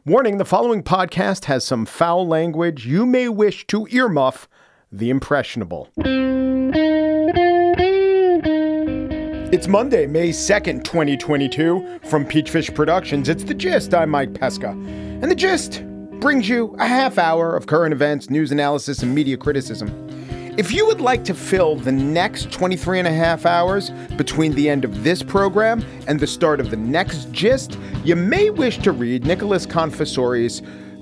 Warning, the following podcast has some foul language. You may wish to earmuff the impressionable. It's Monday, May 2nd, 2022. From Peachfish Productions, it's The Gist. I'm Mike Pesca. And The Gist brings you a half hour of current events, news analysis, and media criticism. If you would like to fill the next 23 and a half hours between the end of this program and the start of the next Gist, you may wish to read Nicholas Confessori's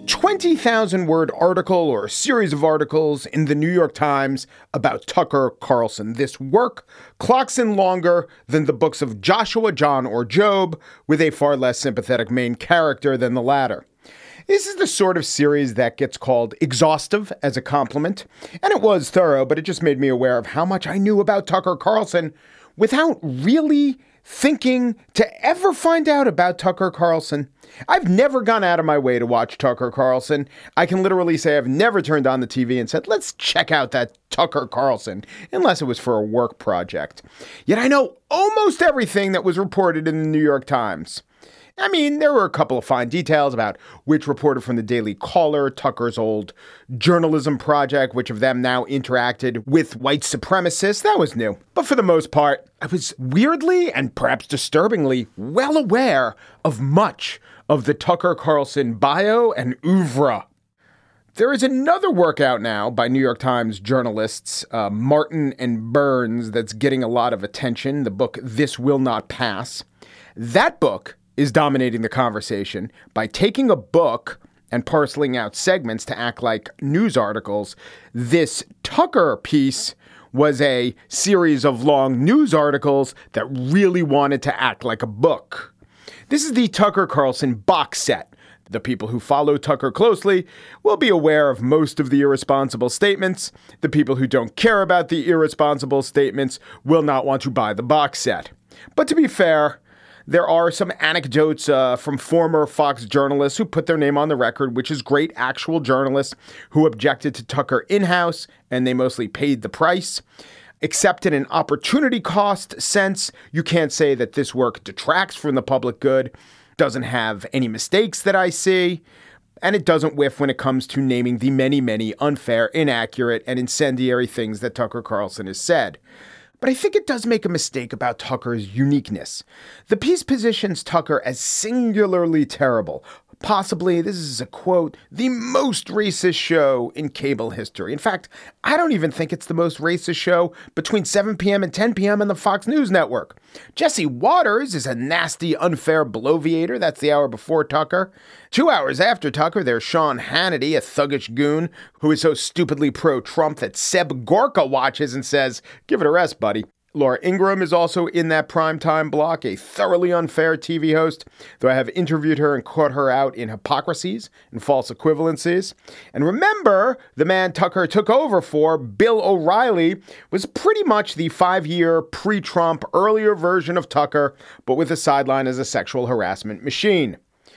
20,000-word article or series of articles in the New York Times about Tucker Carlson. This work clocks in longer than the books of Joshua, John, or Job, with a far less sympathetic main character than the latter. This is the sort of series that gets called exhaustive as a compliment, and it was thorough, but it just made me aware of how much I knew about Tucker Carlson without really thinking to ever find out about Tucker Carlson. I've never gone out of my way to watch Tucker Carlson. I can literally say I've never turned on the TV and said, let's check out that Tucker Carlson, unless it was for a work project. Yet I know almost everything that was reported in the New York Times. I mean, there were a couple of fine details about which reporter from the Daily Caller, Tucker's old journalism project, which of them now interacted with white supremacists. That was new. But for the most part, I was weirdly and perhaps disturbingly well aware of much of the Tucker Carlson bio and oeuvre. There is another work out now by New York Times journalists, Martin and Burns, that's getting a lot of attention. The book, This Will Not Pass. That book is dominating the conversation by taking a book and parceling out segments to act like news articles. This Tucker piece was a series of long news articles that really wanted to act like a book. This is the Tucker Carlson box set. The people who follow Tucker closely will be aware of most of the irresponsible statements. The people who don't care about the irresponsible statements will not want to buy the box set. But to be fair, there are some anecdotes from former Fox journalists who put their name on the record, which is great, actual journalists who objected to Tucker in-house, and they mostly paid the price. Except in an opportunity cost sense, you can't say that this work detracts from the public good, doesn't have any mistakes that I see, and it doesn't whiff when it comes to naming the many, many unfair, inaccurate, and incendiary things that Tucker Carlson has said. But I think it does make a mistake about Tucker's uniqueness. The piece positions Tucker as singularly terrible. Possibly, this is a quote, the most racist show in cable history. In fact, I don't even think it's the most racist show between 7 p.m. and 10 p.m. on the Fox News network. Jesse Waters is a nasty, unfair bloviator. That's the hour before Tucker. 2 hours after Tucker, there's Sean Hannity, a thuggish goon who is so stupidly pro-Trump that Seb Gorka watches and says, give it a rest, buddy. Laura Ingraham is also in that primetime block, a thoroughly unfair TV host, though I have interviewed her and caught her out in hypocrisies and false equivalencies. And remember, the man Tucker took over for, Bill O'Reilly, was pretty much the 5-year pre-Trump earlier version of Tucker, but with a sideline as a sexual harassment machine.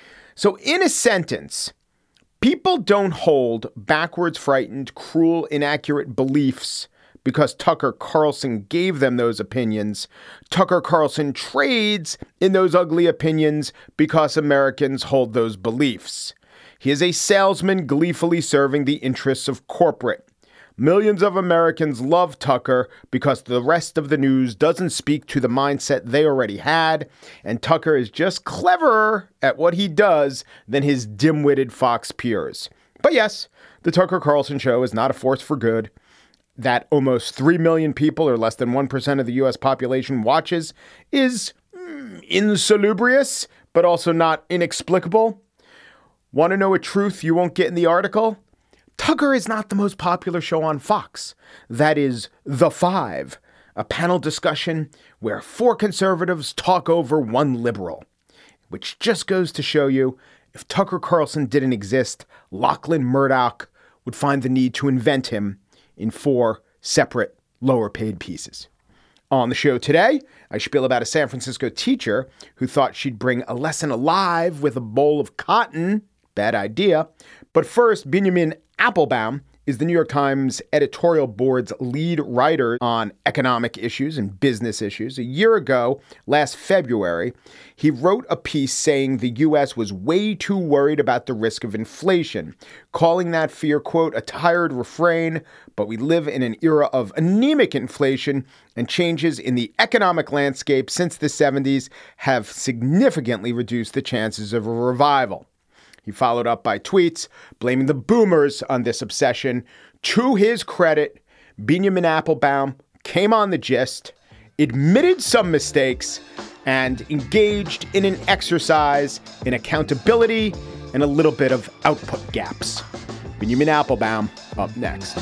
So in a sentence, people don't hold backwards, frightened, cruel, inaccurate beliefs because Tucker Carlson gave them those opinions. Tucker Carlson trades in those ugly opinions because Americans hold those beliefs. He is a salesman gleefully serving the interests of corporate. Millions of Americans love Tucker because the rest of the news doesn't speak to the mindset they already had, and Tucker is just cleverer at what he does than his dim-witted Fox peers. But yes, the Tucker Carlson show is not a force for good. That almost 3 million people, or less than 1% of the U.S. population, watches is insalubrious, but also not inexplicable. Want to know a truth you won't get in the article? Tucker is not the most popular show on Fox. That is The Five, a panel discussion where 4 conservatives talk over 1 liberal, which just goes to show you, if Tucker Carlson didn't exist, Lachlan Murdoch would find the need to invent him in 4 separate, lower-paid pieces. On the show today, I spiel about a San Francisco teacher who thought she'd bring a lesson alive with a bowl of cotton. Bad idea. But first, Benjamin Applebaum is the New York Times editorial board's lead writer on economic issues and business issues. A year ago, last February, he wrote a piece saying the U.S. was way too worried about the risk of inflation, calling that fear, quote, a tired refrain, but we live in an era of anemic inflation, and changes in the economic landscape since the 70s have significantly reduced the chances of a revival. He followed up by tweets blaming the boomers on this obsession. To his credit, Benjamin Appelbaum came on The Gist, admitted some mistakes, and engaged in an exercise in accountability and a little bit of output gaps. Benjamin Appelbaum up next.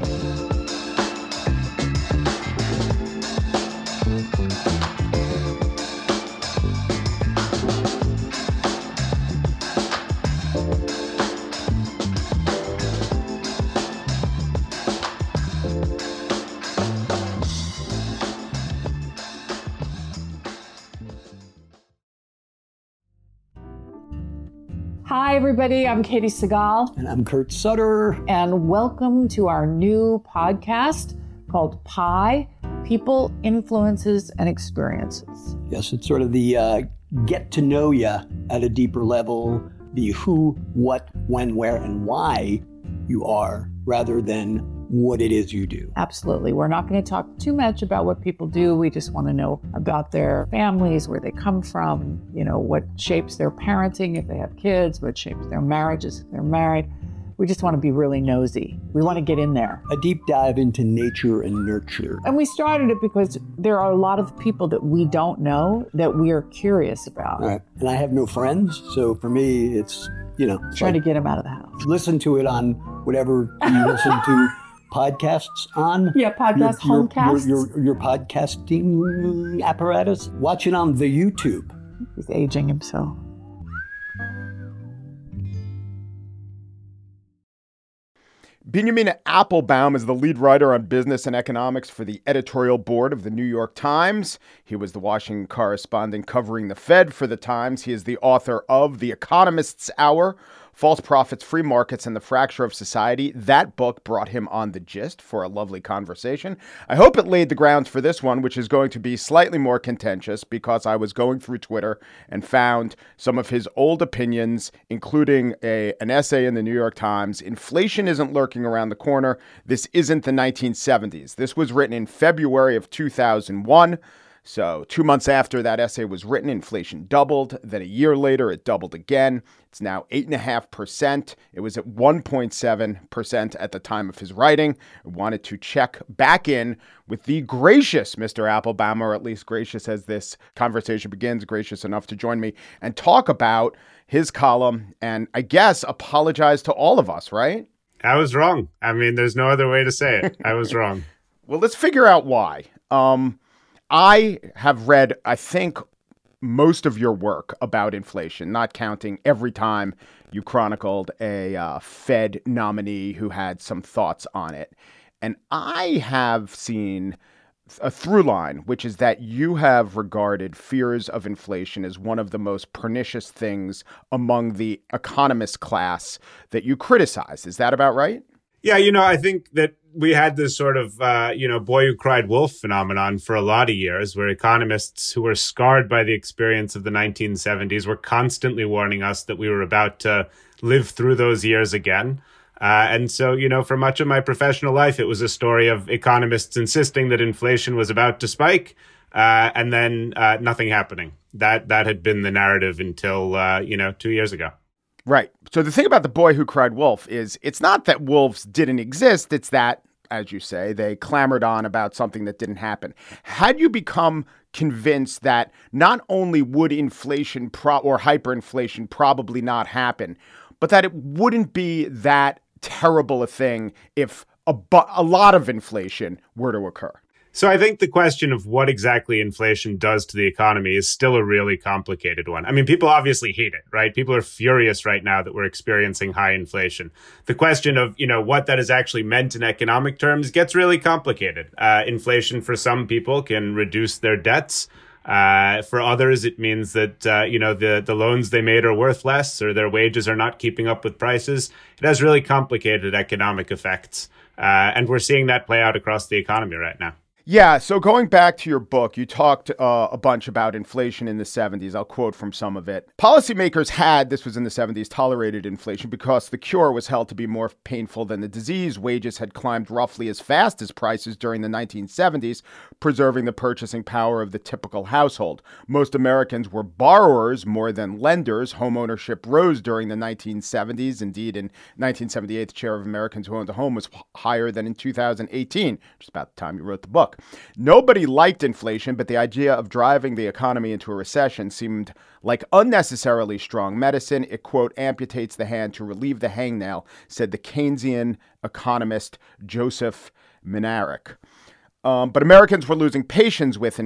Hi, everybody. I'm Katie Segal. And I'm Kurt Sutter. And welcome to our new podcast called PIE, People, Influences, and Experiences. Yes, it's sort of the get to know you at a deeper level, the who, what, when, where, and why you are, rather than what it is you do. Absolutely. We're not going to talk too much about what people do. We just want to know about their families, where they come from, what shapes their parenting if they have kids, what shapes their marriages if they're married. We just want to be really nosy. We want to get in there. A deep dive into nature and nurture. And we started it because there are a lot of people that we don't know that we are curious about. All right. And I have no friends. So for me, it's, trying to get them out of the house. Listen to it on whatever you listen to podcasts on. Yeah, homecasts. Your podcasting apparatus. Watch it on the YouTube. He's aging himself. Benjamin Appelbaum is the lead writer on business and economics for the editorial board of the New York Times. He was the Washington correspondent covering the Fed for the Times. He is the author of The Economist's Hour, False Profits, Free Markets, and the Fracture of Society. That book brought him on The Gist for a lovely conversation. I hope it laid the grounds for this one, which is going to be slightly more contentious because I was going through Twitter and found some of his old opinions, including an essay in the New York Times. Inflation isn't lurking around the corner. This isn't the 1970s. This was written in February of 2001. So 2 months after that essay was written, inflation doubled. Then a year later, it doubled again. It's now 8.5%. It was at 1.7% at the time of his writing. I wanted to check back in with the gracious Mr. Appelbaum, or at least gracious as this conversation begins, gracious enough to join me and talk about his column and, I guess, apologize to all of us, right? I was wrong. I mean, there's no other way to say it. I was wrong. Well, let's figure out why. I have read, I think, most of your work about inflation, not counting every time you chronicled a Fed nominee who had some thoughts on it. And I have seen a through line, which is that you have regarded fears of inflation as one of the most pernicious things among the economist class that you criticize. Is that about right? Yeah, I think that we had this sort of, boy who cried wolf phenomenon for a lot of years, where economists who were scarred by the experience of the 1970s were constantly warning us that we were about to live through those years again. And so, for much of my professional life, it was a story of economists insisting that inflation was about to spike and then nothing happening. That had been the narrative until, 2 years ago. Right. So the thing about the boy who cried wolf is it's not that wolves didn't exist. It's that, as you say, they clamored on about something that didn't happen. Had you become convinced that not only would inflation or hyperinflation probably not happen, but that it wouldn't be that terrible a thing if a lot of inflation were to occur? So I think the question of what exactly inflation does to the economy is still a really complicated one. I mean, people obviously hate it, right? People are furious right now that we're experiencing high inflation. The question of, what that has actually meant in economic terms gets really complicated. Inflation for some people can reduce their debts. For others, it means that, the loans they made are worth less, or their wages are not keeping up with prices. It has really complicated economic effects. And we're seeing that play out across the economy right now. Yeah, so going back to your book, you talked a bunch about inflation in the 70s. I'll quote from some of it. Policymakers had, this was in the 70s, tolerated inflation because the cure was held to be more painful than the disease. Wages had climbed roughly as fast as prices during the 1970s, preserving the purchasing power of the typical household. Most Americans were borrowers more than lenders. Home ownership rose during the 1970s. Indeed, in 1978, the share of Americans who owned a home was higher than in 2018, just about the time you wrote the book. Nobody liked inflation, but the idea of driving the economy into a recession seemed like unnecessarily strong medicine. It, quote, amputates the hand to relieve the hangnail, said the Keynesian economist Joseph Minarek. But Americans were losing patience with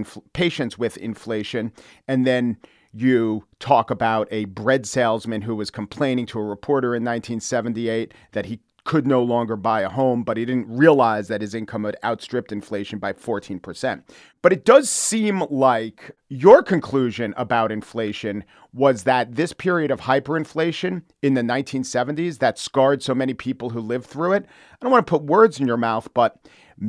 inflation. And then you talk about a bread salesman who was complaining to a reporter in 1978 that he could no longer buy a home, but he didn't realize that his income had outstripped inflation by 14%. But it does seem like your conclusion about inflation was that this period of hyperinflation in the 1970s that scarred so many people who lived through it, I don't want to put words in your mouth, but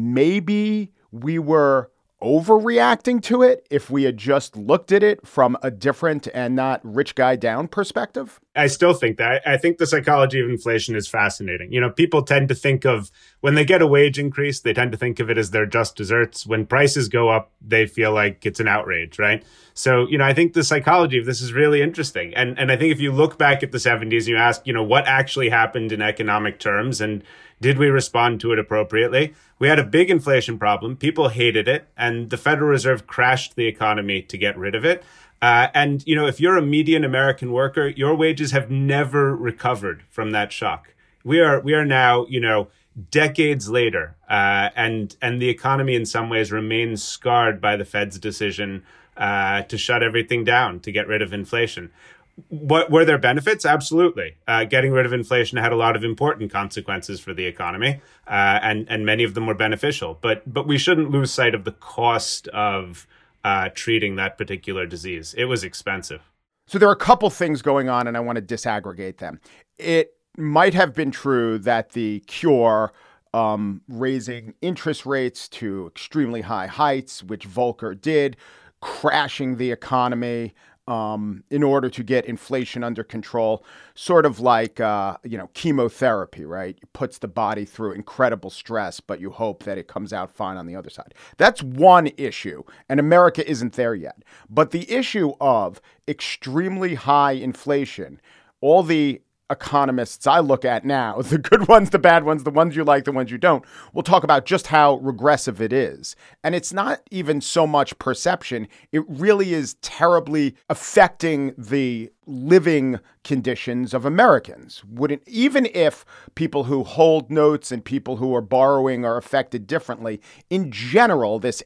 maybe we were overreacting to it if we had just looked at it from a different and not rich guy down perspective? I still think that. I think the psychology of inflation is fascinating. People tend to think of, when they get a wage increase, they tend to think of it as their just desserts. When prices go up, they feel like it's an outrage, right? So, I think the psychology of this is really interesting. And I think if you look back at the 70s, you ask, what actually happened in economic terms, and did we respond to it appropriately? We had a big inflation problem. People hated it, and the Federal Reserve crashed the economy to get rid of it. And if you're a median American worker, your wages have never recovered from that shock. We are now, decades later, and the economy in some ways remains scarred by the Fed's decision to shut everything down, to get rid of inflation. What were there benefits? Absolutely. Getting rid of inflation had a lot of important consequences for the economy, and many of them were beneficial. But we shouldn't lose sight of the cost of treating that particular disease. It was expensive. So there are a couple things going on, and I want to disaggregate them. It might have been true that the cure, raising interest rates to extremely high heights, which Volcker did, crashing the economy, in order to get inflation under control, sort of like, chemotherapy, right? It puts the body through incredible stress, but you hope that it comes out fine on the other side. That's one issue, and America isn't there yet. But the issue of extremely high inflation, all the economists I look at now, the good ones, the bad ones, the ones you like, the ones you don't, will talk about just how regressive it is. And it's not even so much perception. It really is terribly affecting the living conditions of Americans. Even if people who hold notes and people who are borrowing are affected differently, in general, this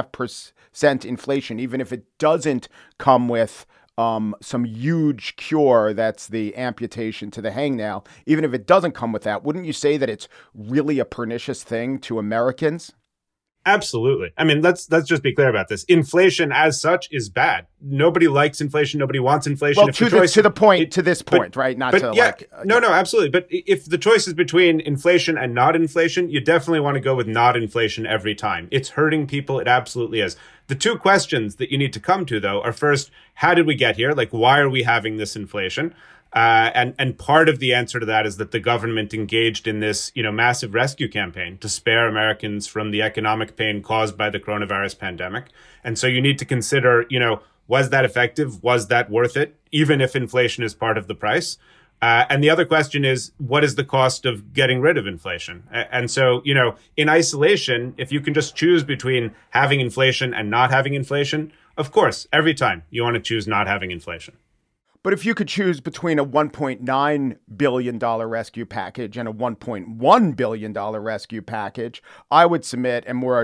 8.5% inflation, even if it doesn't come with some huge cure that's the amputation to the hangnail, even if it doesn't come with that, wouldn't you say that it's really a pernicious thing to Americans? Absolutely. I mean, let's just be clear about this. Inflation as such is bad. Nobody likes inflation. Nobody wants inflation. Well, to this point, right? Not to yeah, no, absolutely. But if the choice is between inflation and not inflation, you definitely want to go with not inflation every time. It's hurting people. It absolutely is. The two questions that you need to come to, though, are first, how did we get here? Like, why are we having this inflation? And part of the answer to that is that the government engaged in this, massive rescue campaign to spare Americans from the economic pain caused by the coronavirus pandemic. And so you need to consider, was that effective? Was that worth it? Even if inflation is part of the price. And the other question is, what is the cost of getting rid of inflation? And so, in isolation, if you can just choose between having inflation and not having inflation, of course, every time you want to choose not having inflation. But if you could choose between a $1.9 billion rescue package and a $1.1 billion rescue package, I would submit, and we're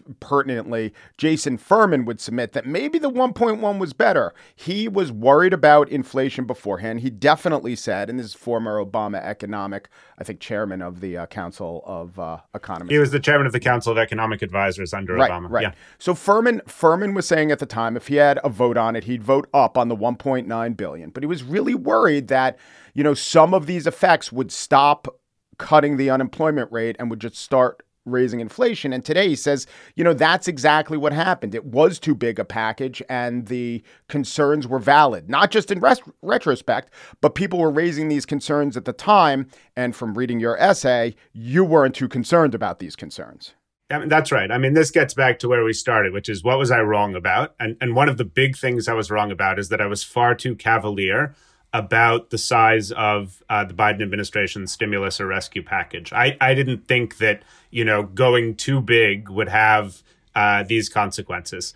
pertinently, Jason Furman would submit that maybe the 1.1 was better. He was worried about inflation beforehand. He definitely said, and this is former Obama economic, I think, chairman of the Council of Economists. He was the chairman of the Council of Economic Advisors under Obama. Right. Yeah. So Furman was saying at the time, if he had a vote on it, he'd vote up on the 1.9 billion. But he was really worried that, some of these effects would stop cutting the unemployment rate and would just start raising inflation. And today he says, that's exactly what happened. It was too big a package and the concerns were valid, not just in retrospect, but people were raising these concerns at the time. And from reading your essay, you weren't too concerned about these concerns. That's right. I mean, this gets back to where we started, which is what was I wrong about? And one of the big things I was wrong about is that I was far too cavalier about the size of the Biden administration's stimulus or rescue package. I didn't think that, going too big would have these consequences.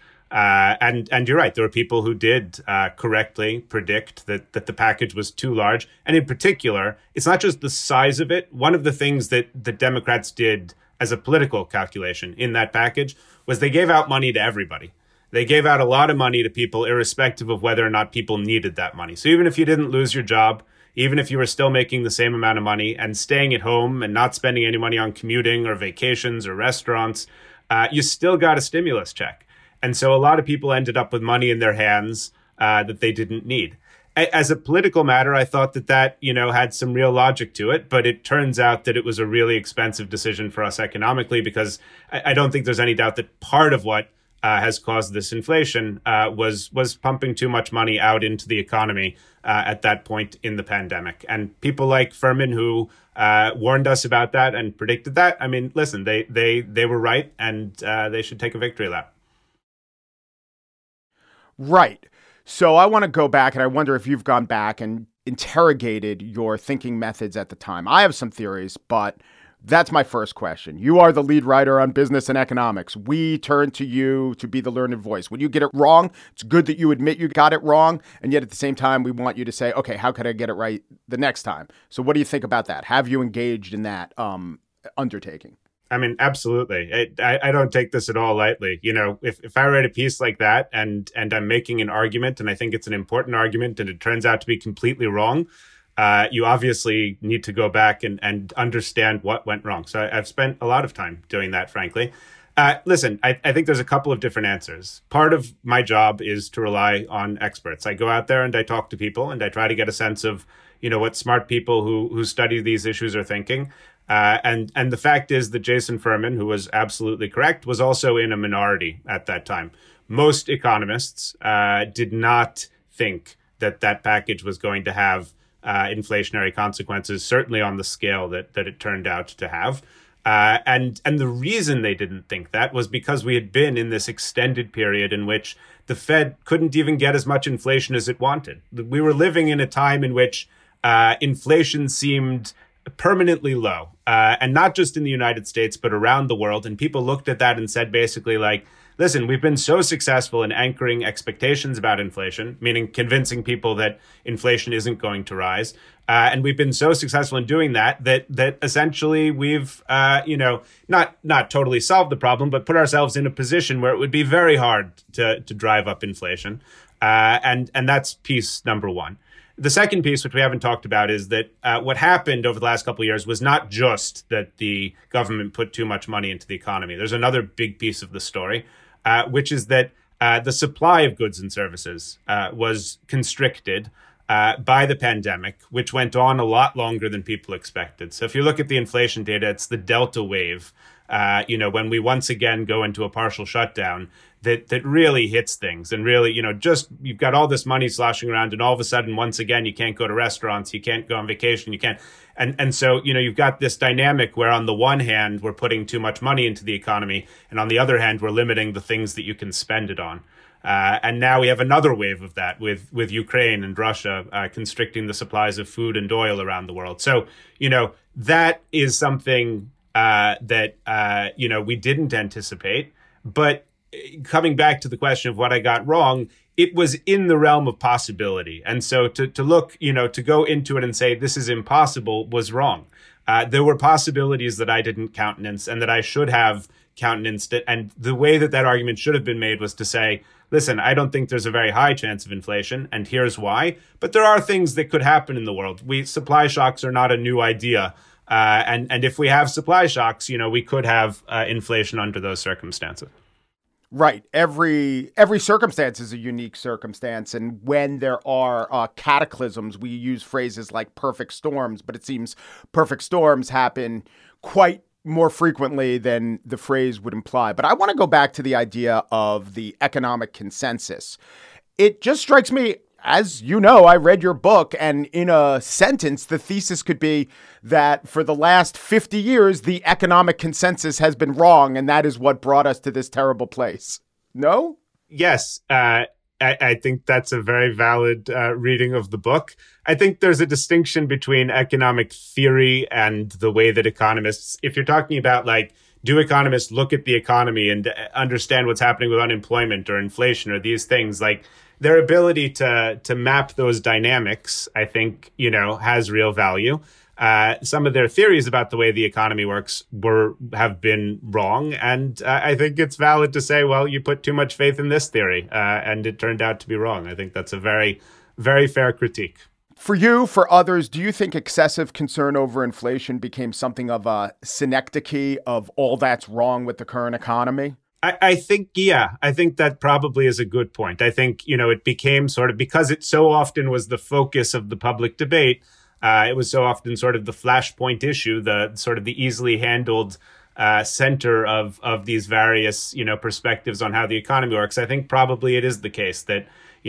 And you're right. There were people who did correctly predict that the package was too large. And in particular, it's not just the size of it. One of the things that the Democrats did as a political calculation in that package was they gave out money to everybody. They gave out a lot of money to people, irrespective of whether or not people needed that money. So even if you didn't lose your job, even if you were still making the same amount of money and staying at home and not spending any money on commuting or vacations or restaurants, you still got a stimulus check. And so a lot of people ended up with money in their hands that they didn't need. As a political matter, I thought that had some real logic to it, but it turns out that it was a really expensive decision for us economically, because I don't think there's any doubt that part of what has caused this inflation was pumping too much money out into the economy at that point in the pandemic. And people like Furman, who warned us about that and predicted that, I mean, listen, they were right, and they should take a victory lap. Right. So I want to go back, and I wonder if you've gone back and interrogated your thinking methods at the time. I have some theories, but that's my first question. You are the lead writer on business and economics. We turn to you to be the learned voice. When you get it wrong, it's good that you admit you got it wrong. And yet at the same time, we want you to say, okay, how could I get it right the next time? So what do you think about that? Have you engaged in that undertaking? I mean, absolutely. I don't take this at all lightly. If I write a piece like that and I'm making an argument and I think it's an important argument and it turns out to be completely wrong, you obviously need to go back and understand what went wrong. So I've spent a lot of time doing that, frankly. Listen, I think there's a couple of different answers. Part of my job is to rely on experts. I go out there and I talk to people and I try to get a sense of, what smart people who study these issues are thinking. And the fact is that Jason Furman, who was absolutely correct, was also in a minority at that time. Most economists did not think that package was going to have inflationary consequences, certainly on the scale that it turned out to have. And the reason they didn't think that was because we had been in this extended period in which the Fed couldn't even get as much inflation as it wanted. We were living in a time in which inflation seemed permanently low, and not just in the United States, but around the world. And people looked at that and said basically like, listen, we've been so successful in anchoring expectations about inflation, meaning convincing people that inflation isn't going to rise. And we've been so successful in doing that essentially we've, not totally solved the problem, but put ourselves in a position where it would be very hard to drive up inflation. And that's piece number one. The second piece, which we haven't talked about, is that what happened over the last couple of years was not just that the government put too much money into the economy. There's another big piece of the story, which is that the supply of goods and services was constricted by the pandemic, which went on a lot longer than people expected. So if you look at the inflation data, it's the Delta wave, when we once again go into a partial shutdown, that really hits things. And really, just you've got all this money sloshing around and all of a sudden, once again, you can't go to restaurants, you can't go on vacation, you can't. And so, you've got this dynamic where on the one hand, we're putting too much money into the economy. And on the other hand, we're limiting the things that you can spend it on. And now we have another wave of that with Ukraine and Russia constricting the supplies of food and oil around the world. So, that is something that we didn't anticipate. But coming back to the question of what I got wrong, it was in the realm of possibility. And so to look, to go into it and say this is impossible was wrong. There were possibilities that I didn't countenance and that I should have countenanced it. And the way that that argument should have been made was to say, listen, I don't think there's a very high chance of inflation, and here's why. But there are things that could happen in the world. Supply shocks are not a new idea. And if we have supply shocks, we could have inflation under those circumstances. Right. Every circumstance is a unique circumstance. And when there are cataclysms, we use phrases like perfect storms, but it seems perfect storms happen quite more frequently than the phrase would imply. But I want to go back to the idea of the economic consensus. It just strikes me, as you know, I read your book, and in a sentence, the thesis could be that for the last 50 years, the economic consensus has been wrong, and that is what brought us to this terrible place. No? Yes. I think that's a very valid reading of the book. I think there's a distinction between economic theory and the way that economists, if you're talking about do economists look at the economy and understand what's happening with unemployment or inflation or these things, their ability to map those dynamics, I think, has real value. Some of their theories about the way the economy works have been wrong. And I think it's valid to say, well, you put too much faith in this theory and it turned out to be wrong. I think that's a very, very fair critique. For you, for others, do you think excessive concern over inflation became something of a synecdoche of all that's wrong with the current economy? I think that probably is a good point. I think, it became sort of, because it so often was the focus of the public debate, it was so often sort of the flashpoint issue, the sort of the easily handled center of these various, perspectives on how the economy works. I think probably it is the case that,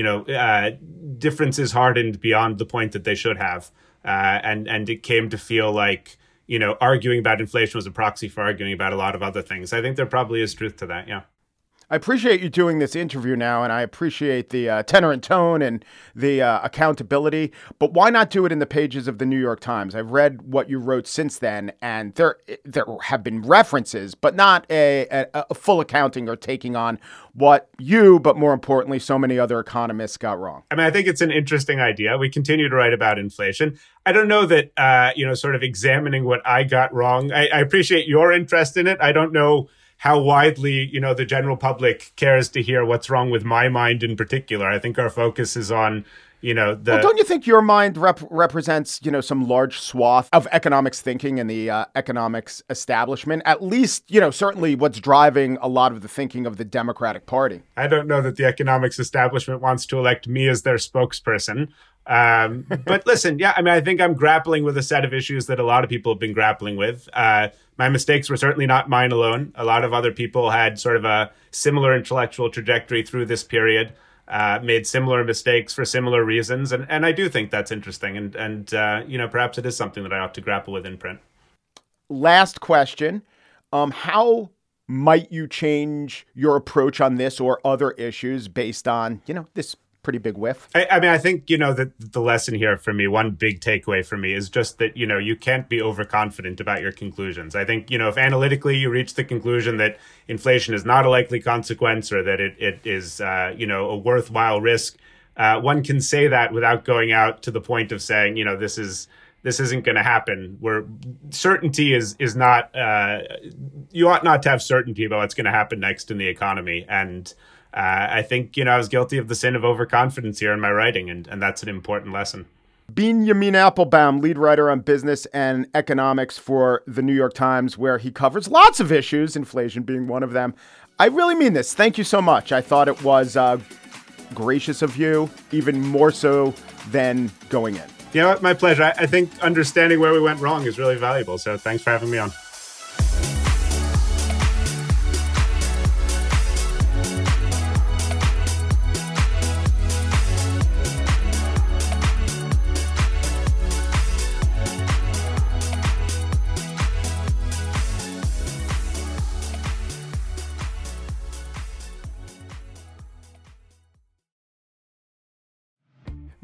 differences hardened beyond the point that they should have. And it came to feel like, arguing about inflation was a proxy for arguing about a lot of other things. I think there probably is truth to that. Yeah. I appreciate you doing this interview now, and I appreciate the tenor and tone and the accountability, but why not do it in the pages of the New York Times? I've read what you wrote since then, and there have been references, but not a full accounting or taking on what you, but more importantly, so many other economists got wrong. I mean, I think it's an interesting idea. We continue to write about inflation. I don't know that, sort of examining what I got wrong. I appreciate your interest in it. I don't know how widely, the general public cares to hear what's wrong with my mind in particular. I think our focus is on, Well, don't you think your mind represents, some large swath of economics thinking in the economics establishment? At least, certainly what's driving a lot of the thinking of the Democratic Party. I don't know that the economics establishment wants to elect me as their spokesperson. But listen, I think I'm grappling with a set of issues that a lot of people have been grappling with. My mistakes were certainly not mine alone. A lot of other people had sort of a similar intellectual trajectory through this period, made similar mistakes for similar reasons. And I do think that's interesting. And perhaps it is something that I ought to grapple with in print. Last question. How might you change your approach on this or other issues based on, this pretty big whiff? I think, that the lesson here for me, one big takeaway for me is just that, you can't be overconfident about your conclusions. I think, if analytically you reach the conclusion that inflation is not a likely consequence or that it is, a worthwhile risk, one can say that without going out to the point of saying, this isn't going to happen. Where certainty is not, you ought not to have certainty about what's going to happen next in the economy. And I think, I was guilty of the sin of overconfidence here in my writing, and that's an important lesson. Benjamin Appelbaum, lead writer on business and economics for the New York Times, where he covers lots of issues, inflation being one of them. I really mean this. Thank you so much. I thought it was gracious of you, even more so than going in. My pleasure. I think understanding where we went wrong is really valuable. So thanks for having me on.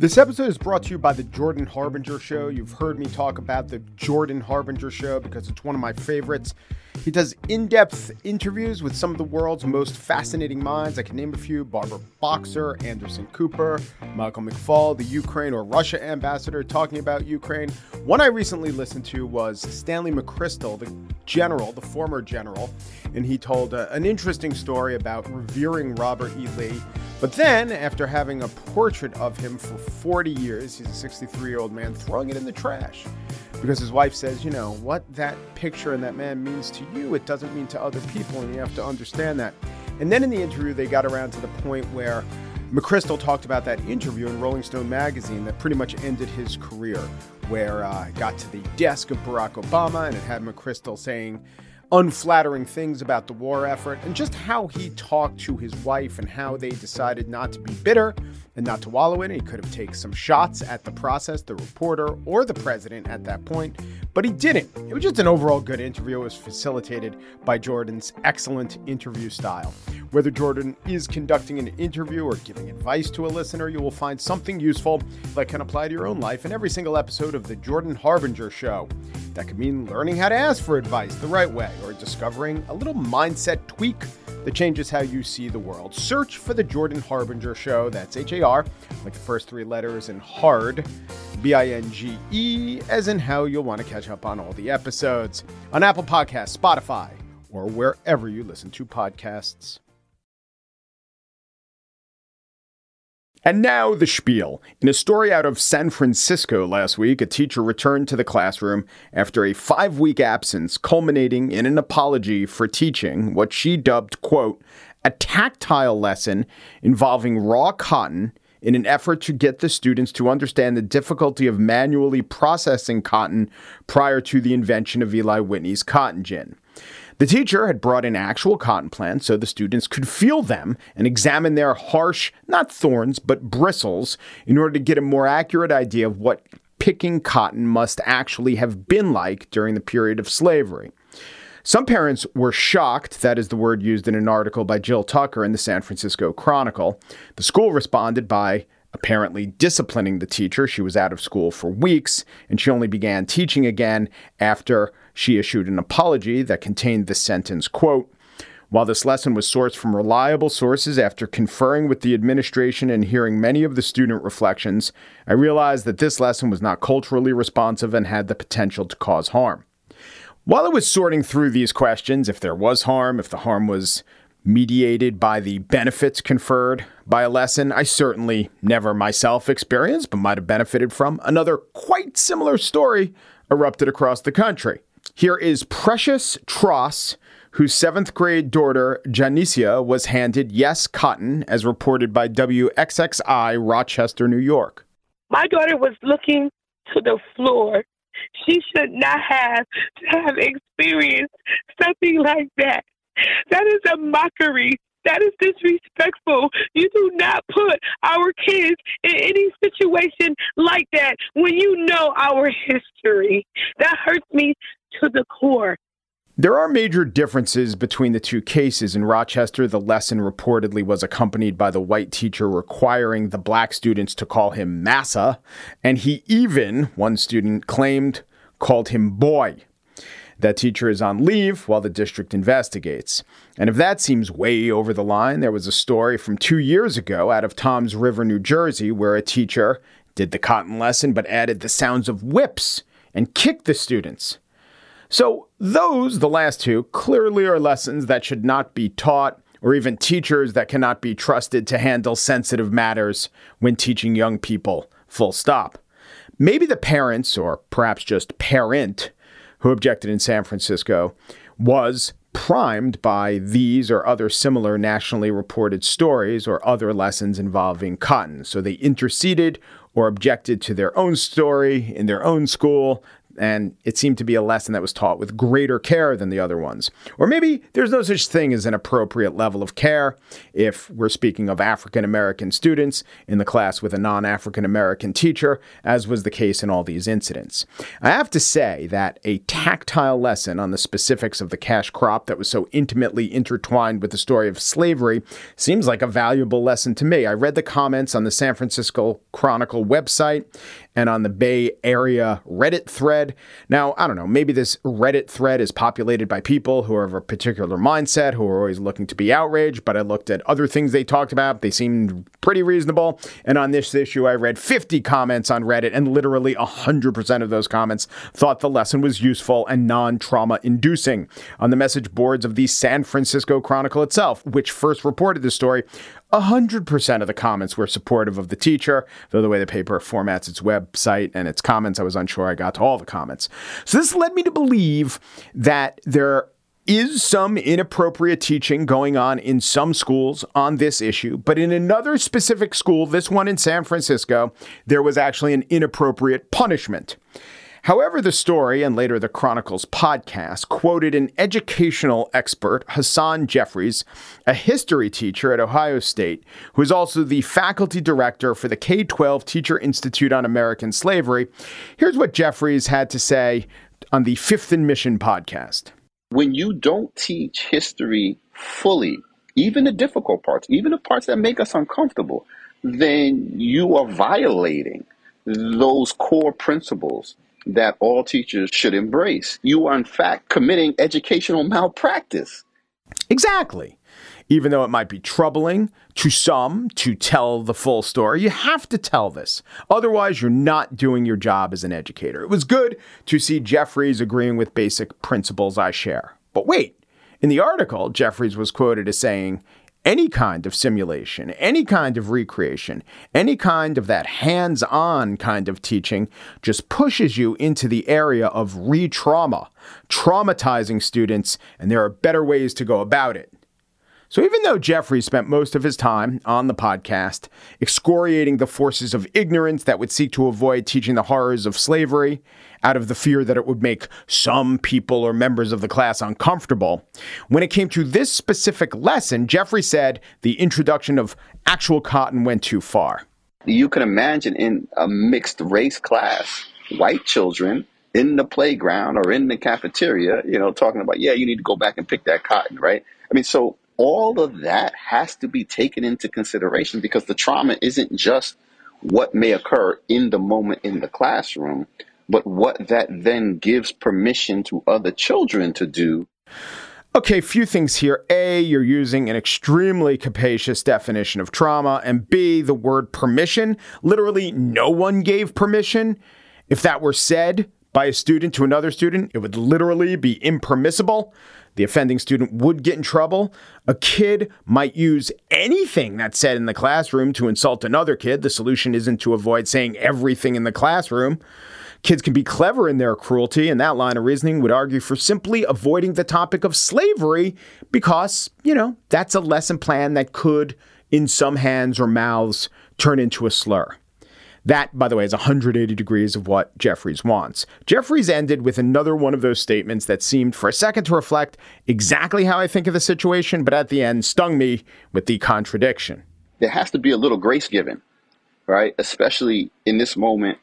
This episode is brought to you by the Jordan Harbinger Show. You've heard me talk about the Jordan Harbinger Show because it's one of my favorites. He does in-depth interviews with some of the world's most fascinating minds. I can name a few: Barbara Boxer, Anderson Cooper, Michael McFaul, the Ukraine or Russia ambassador talking about Ukraine. One I recently listened to was Stanley McChrystal, the former general, and he told an interesting story about revering Robert E. Lee. But then, after having a portrait of him for 40 years, he's a 63-year-old man, throwing it in the trash. Because his wife says, you know, what that picture and that man means to you, it doesn't mean to other people, and you have to understand that. And then in the interview, they got around to the point where McChrystal talked about that interview in Rolling Stone magazine that pretty much ended his career, where it got to the desk of Barack Obama, and it had McChrystal saying unflattering things about the war effort, and just how he talked to his wife and how they decided not to be bitter and not to wallow in it. He could have taken some shots at the process, the reporter, or the president at that point, but he didn't. It was just an overall good interview. It was facilitated by Jordan's excellent interview style. Whether Jordan is conducting an interview or giving advice to a listener, you will find something useful that can apply to your own life in every single episode of the Jordan Harbinger Show. That could mean learning how to ask for advice the right way, or discovering a little mindset tweak that changes how you see the world. Search for the Jordan Harbinger Show. That's H-A-R, like the first three letters, and hard, B-I-N-G-E, as in how you'll want to catch up on all the episodes on Apple Podcasts, Spotify, or wherever you listen to podcasts. And now the spiel. In a story out of San Francisco last week, a teacher returned to the classroom after a 5-week absence, culminating in an apology for teaching what she dubbed, quote, a tactile lesson involving raw cotton in an effort to get the students to understand the difficulty of manually processing cotton prior to the invention of Eli Whitney's cotton gin. The teacher had brought in actual cotton plants so the students could feel them and examine their harsh, not thorns, but bristles, in order to get a more accurate idea of what picking cotton must actually have been like during the period of slavery. Some parents were shocked, that is the word used in an article by Jill Tucker in the San Francisco Chronicle. The school responded by apparently disciplining the teacher. She was out of school for weeks, and she only began teaching again after she issued an apology that contained the sentence, quote, while this lesson was sourced from reliable sources, after conferring with the administration and hearing many of the student reflections, I realized that this lesson was not culturally responsive and had the potential to cause harm. While I was sorting through these questions, if there was harm, if the harm was mediated by the benefits conferred by a lesson I certainly never myself experienced, but might have benefited from, another quite similar story erupted across the country. Here is Precious Tross, whose 7th grade daughter, Janicia, was handed Yes Cotton, as reported by WXXI, Rochester, New York. My daughter was looking to the floor. She should not have to have experienced something like that. That is a mockery. That is disrespectful. You do not put our kids in any situation like that when you know our history. That hurts me to the core. There are major differences between the two cases. In Rochester, the lesson reportedly was accompanied by the white teacher requiring the black students to call him massa, and he even, one student claimed, called him boy. That teacher is on leave while the district investigates. And if that seems way over the line, there was a story from 2 years ago out of Toms River, New Jersey, where a teacher did the cotton lesson but added the sounds of whips and kicked the students. So those, the last two, clearly are lessons that should not be taught, or even teachers that cannot be trusted to handle sensitive matters when teaching young people, full stop. Maybe the parents, or perhaps just parent, who objected in San Francisco, was primed by these or other similar nationally reported stories or other lessons involving cotton. So they interceded or objected to their own story in their own school and it seemed to be a lesson that was taught with greater care than the other ones. Or maybe there's no such thing as an appropriate level of care if we're speaking of African-American students in the class with a non-African-American teacher, as was the case in all these incidents. I have to say that a tactile lesson on the specifics of the cash crop that was so intimately intertwined with the story of slavery seems like a valuable lesson to me. I read the comments on the San Francisco Chronicle website and on the Bay Area Reddit thread. Now, I don't know, maybe this Reddit thread is populated by people who are of a particular mindset, who are always looking to be outraged, but I looked at other things they talked about. They seemed pretty reasonable. And on this issue, I read 50 comments on Reddit, and literally 100% of those comments thought the lesson was useful and non-trauma inducing. On the message boards of the San Francisco Chronicle itself, which first reported this story, 100% of the comments were supportive of the teacher, though the way the paper formats its website and its comments, I was unsure I got to all the comments. So this led me to believe that there is some inappropriate teaching going on in some schools on this issue, but in another specific school, this one in San Francisco, there was actually an inappropriate punishment. However, the story, and later the Chronicle's podcast, quoted an educational expert, Hasan Jeffries, a history teacher at Ohio State, who is also the faculty director for the K-12 Teacher Institute on American Slavery. Here's what Jeffries had to say on the Fifth and Mission podcast. When you don't teach history fully, even the difficult parts, even the parts that make us uncomfortable, then you are violating those core principles that all teachers should embrace. You are, in fact, committing educational malpractice. Exactly. Even though it might be troubling to some to tell the full story, you have to tell this. Otherwise, you're not doing your job as an educator. It was good to see Jeffries agreeing with basic principles I share. But wait, in the article, Jeffries was quoted as saying, any kind of simulation, any kind of recreation, any kind of that hands-on kind of teaching just pushes you into the area of re-trauma, traumatizing students, and there are better ways to go about it. So even though Jeffries spent most of his time on the podcast excoriating the forces of ignorance that would seek to avoid teaching the horrors of slavery out of the fear that it would make some people or members of the class uncomfortable, when it came to this specific lesson, Jeffries said the introduction of actual cotton went too far. You can imagine in a mixed race class, white children in the playground or in the cafeteria, talking about, you need to go back and pick that cotton, right? I mean, so all of that has to be taken into consideration because the trauma isn't just what may occur in the moment in the classroom, but what that then gives permission to other children to do. Okay, few things here. A, you're using an extremely capacious definition of trauma. And B, the word permission. Literally, no one gave permission. If that were said by a student to another student, it would literally be impermissible. The offending student would get in trouble. A kid might use anything that's said in the classroom to insult another kid. The solution isn't to avoid saying everything in the classroom. Kids can be clever in their cruelty, and that line of reasoning would argue for simply avoiding the topic of slavery because, that's a lesson plan that could, in some hands or mouths, turn into a slur. That, by the way, is 180 degrees of what Jeffries wants. Jeffries ended with another one of those statements that seemed for a second to reflect exactly how I think of the situation, but at the end stung me with the contradiction. There has to be a little grace given, right? Especially in this moment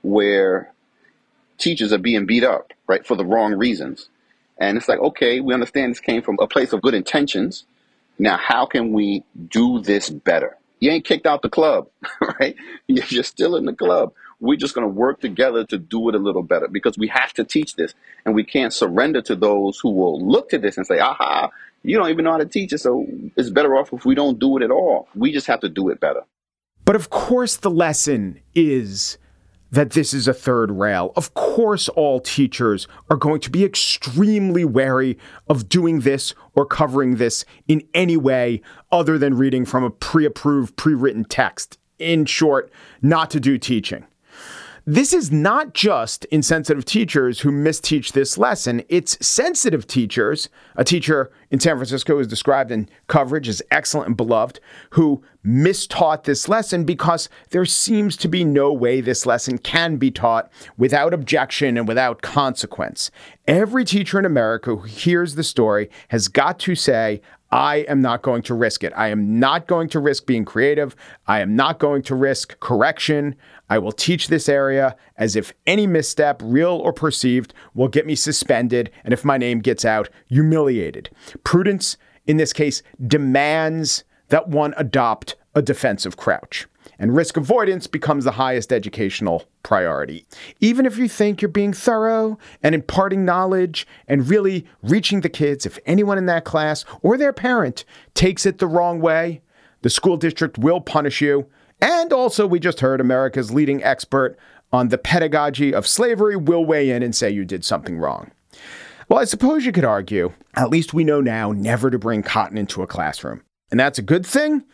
where teachers are being beat up, right, for the wrong reasons. And it's like, okay, we understand this came from a place of good intentions. Now, how can we do this better? You ain't kicked out the club, right? You're still in the club. We're just going to work together to do it a little better because we have to teach this and we can't surrender to those who will look to this and say, aha, you don't even know how to teach it. So it's better off if we don't do it at all. We just have to do it better. But of course, the lesson is that this is a third rail. Of course, all teachers are going to be extremely wary of doing this or covering this in any way other than reading from a pre-approved, pre-written text. In short, not to do teaching. This is not just insensitive teachers who misteach this lesson. It's sensitive teachers. A teacher in San Francisco is described in coverage as excellent and beloved, who mistaught this lesson because there seems to be no way this lesson can be taught without objection and without consequence. Every teacher in America who hears the story has got to say, I am not going to risk it. I am not going to risk being creative. I am not going to risk correction. I will teach this area as if any misstep, real or perceived, will get me suspended, and if my name gets out, humiliated. Prudence, in this case, demands that one adopt a defensive crouch. And risk avoidance becomes the highest educational priority. Even if you think you're being thorough and imparting knowledge and really reaching the kids, if anyone in that class or their parent takes it the wrong way, the school district will punish you. And also, we just heard America's leading expert on the pedagogy of slavery will weigh in and say you did something wrong. Well, I suppose you could argue, at least we know now never to bring cotton into a classroom. And that's a good thing?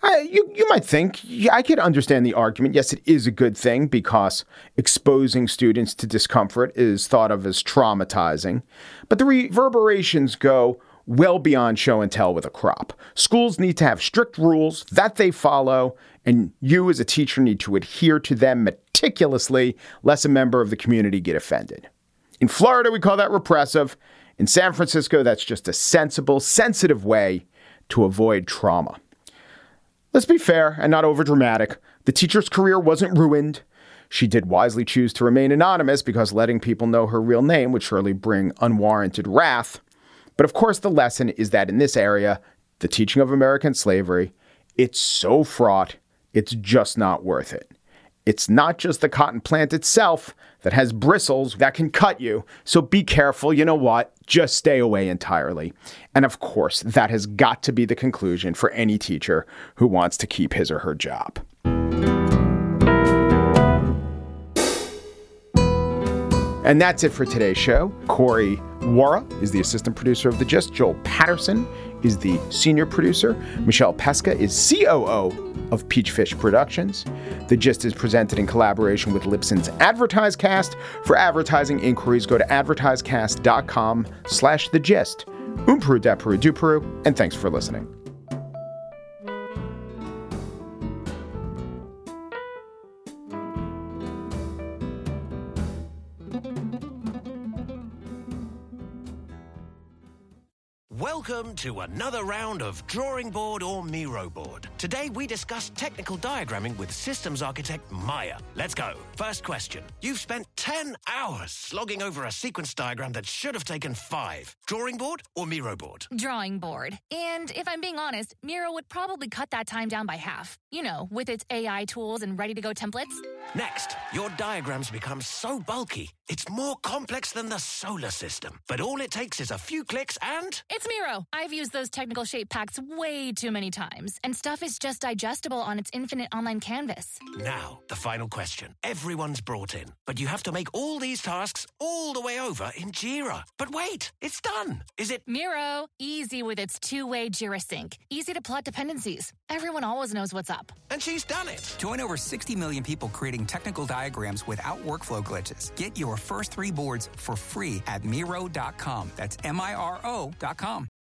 You might think, I could understand the argument. Yes, it is a good thing because exposing students to discomfort is thought of as traumatizing. But the reverberations go well beyond show and tell with a crop. Schools need to have strict rules that they follow, and you as a teacher need to adhere to them meticulously, lest a member of the community get offended. In Florida, we call that repressive. In San Francisco, that's just a sensible, sensitive way to avoid trauma. Let's be fair and not overdramatic. The teacher's career wasn't ruined. She did wisely choose to remain anonymous because letting people know her real name would surely bring unwarranted wrath. But of course, the lesson is that in this area, the teaching of American slavery, it's so fraught, it's just not worth it. It's not just the cotton plant itself that has bristles that can cut you. So be careful. You know what? Just stay away entirely. And of course, that has got to be the conclusion for any teacher who wants to keep his or her job. And that's it for today's show. Corey Wara is the assistant producer of The Gist. Joel Patterson is the senior producer. Michelle Pesca is COO of Peachfish Productions. The Gist is presented in collaboration with Libsyn's AdvertiseCast. For advertising inquiries, go to advertisecast.com/thegist. Peru, da Peru, du Peru, and thanks for listening. Welcome to another round of Drawing Board or Miro Board. Today we discuss technical diagramming with systems architect Maya. Let's go. First question. You've spent 10 hours slogging over a sequence diagram that should have taken 5. Drawing board or Miro board? Drawing board. And if I'm being honest, Miro would probably cut that time down by half. You know, with its AI tools and ready-to-go templates. Next, your diagrams become so bulky, it's more complex than the solar system. But all it takes is a few clicks and... It's Miro. I've used those technical shape packs way too many times, and stuff is just digestible on its infinite online canvas. Now, the final question. Everyone's brought in, but you have to make all these tasks all the way over in Jira. But wait, it's done. Is it... Miro. Easy with its two-way Jira sync. Easy to plot dependencies. Everyone always knows what's up. And she's done it. Join over 60 million people creating technical diagrams without workflow glitches. Get your first 3 boards for free at Miro.com. That's Miro.com.